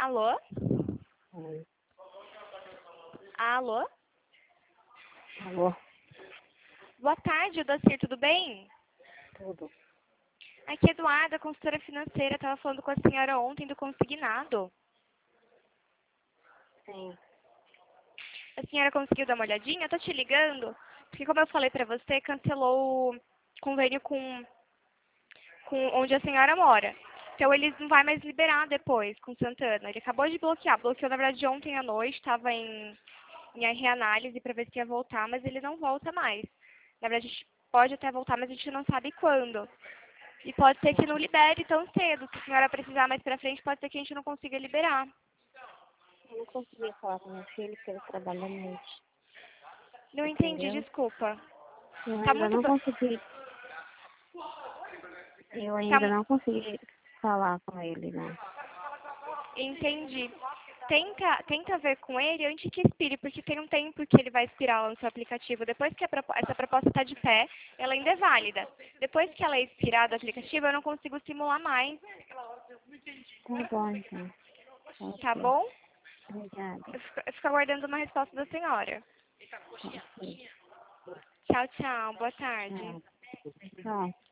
Alô? Oi. Alô? Alô? Boa tarde, Odacir, tudo bem? Tudo. Aqui é Eduarda, consultora financeira. Estava falando com a senhora ontem do consignado. Sim. A senhora conseguiu dar uma olhadinha? Eu tô te ligando, porque como eu falei pra você, cancelou o convênio com onde a senhora mora. Então eles não vai mais liberar depois com Santana. Ele acabou de bloquear. Bloqueou, na verdade, ontem à noite. Estava em reanálise para ver se ia voltar, mas ele não volta mais. Na verdade, a gente pode até voltar, mas a gente não sabe quando. E pode ser que não libere tão cedo. Se a senhora precisar mais pra frente, pode ser que a gente não consiga liberar. Eu não consegui falar com meu filho porque ele trabalha à noite. Não entendi, Entendeu? desculpa. Eu Tá ainda muito... não consegui. Eu Tá... ainda não consegui falar com ele, não. Entendi. Tenta ver com ele antes que expire, porque tem um tempo que ele vai expirar lá no seu aplicativo. Depois que essa proposta está de pé, ela ainda é válida. Depois que ela é expirada do aplicativo, eu não consigo simular mais. Tá bom, então. Tá Ok. bom? Obrigada. Eu fico aguardando uma resposta da senhora. Ok. Tchau, tchau. Boa tarde. Tchau. Tchau.